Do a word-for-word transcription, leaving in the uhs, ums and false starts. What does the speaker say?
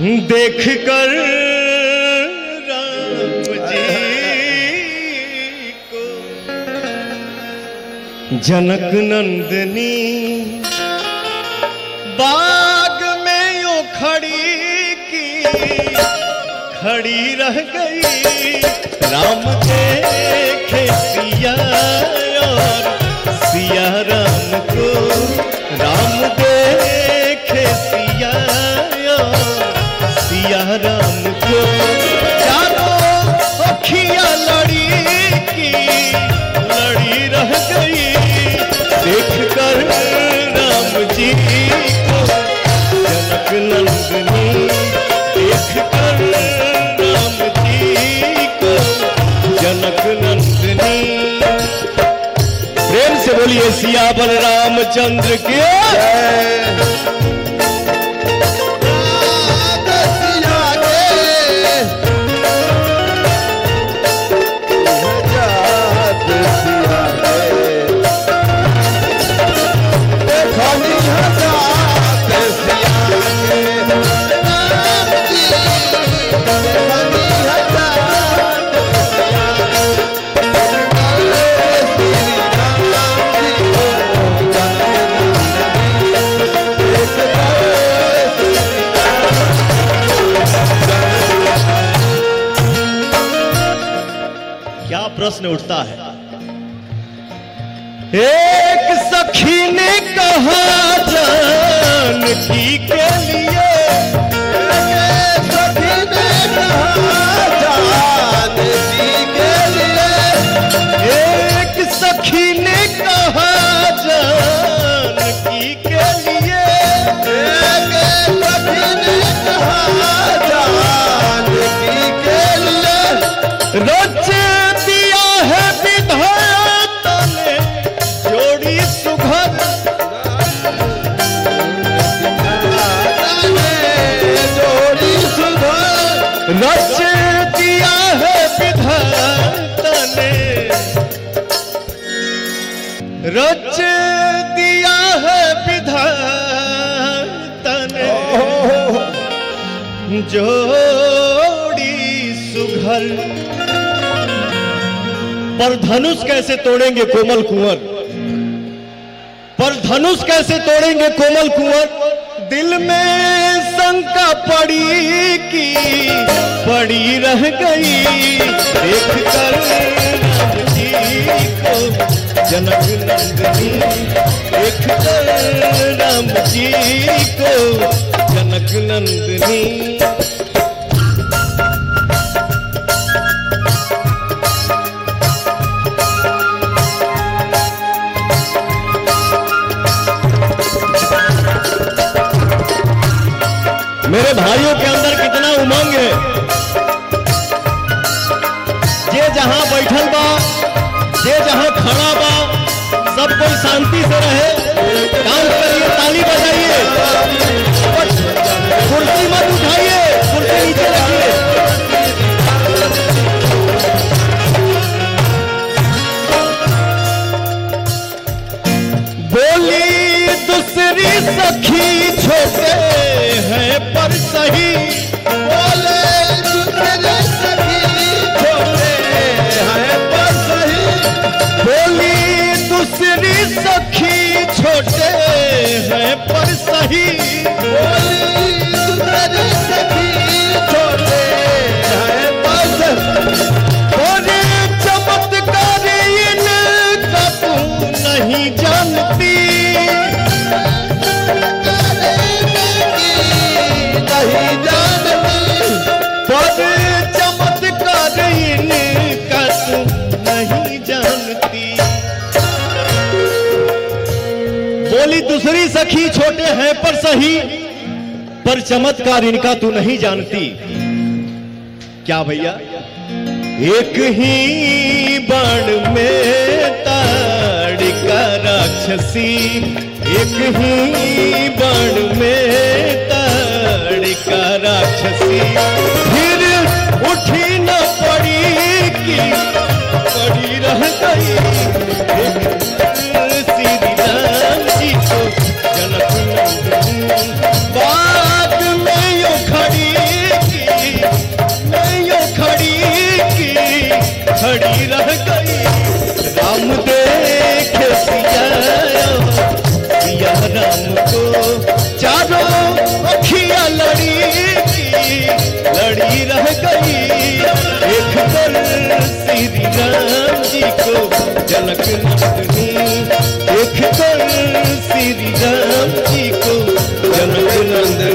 देख कर राम जी को जनक नंदनी बाग में यूं खड़ी की खड़ी रह गई। राम देखे सिया और सिया राम को, राम देखे सिया सिया राम को। चारों अखियां लड़ी की लड़ी रह गई। देख कर राम जी को जनक नंदनी, देख कर राम जी को जनक नंदनी। प्रेम से बोलिए सिया बलराम चंद्र की जय। प्रश्न उठता है, एक सखी ने कहा जानकी के लिए, एक सखी ने कहा जानकी के लिए, एक सखी ने कहा जानकी के लिए, एक सखी ने कहा जानकी के लिए। रोज है विधाता ने जोड़ी सुघर, जोड़ी सुघर रच दिया है विधाता ने, रच दिया है विधाता ने जोड़ी सुघर। पर धनुष कैसे तोड़ेंगे कोमल कुंवर, पर धनुष कैसे तोड़ेंगे कोमल कुंवर। दिल में शंका पड़ी की पड़ी रह गई। देख कर राम जी को जनक नंदनी, देख कर राम जी को जनक नंदनी। मेरे भाइयों के अंदर कितना उमंग है। जे जहां बैठल बा, जे जहां खड़ा बा, सब कोई शांति से रहे। काम करिए, ताली बजाइए, कुर्सी मत उठाइए, कुर्सी नीचे रखिए। बोली दूसरी सखी छोटे हैं पर सही, बोले दूसरे सखी छोटे हैं पर सही, बोली दूसरी सखी छोटे हैं पर सही, बोली दूसरे सखी छोटे हैं पर सही। बोले चमत्कार इनका तू नहीं जानती, नहीं जानती, पर चमत्कार इनका तू नहीं जानती। बोली दूसरी सखी छोटे हैं पर सही, पर चमत्कार इनका तू नहीं जानती। क्या भैया, एक ही बाण में ताड़िका राक्षसी, एक ही बाण में ताड़िका राक्षसी। फिर उठी न पड़ी की पड़ी रह गई। श्री राम जी को जनक नंदनी बाग में यूं खड़ी जनक नंदनी देख कर श्री राम जी को जनक नंदनी।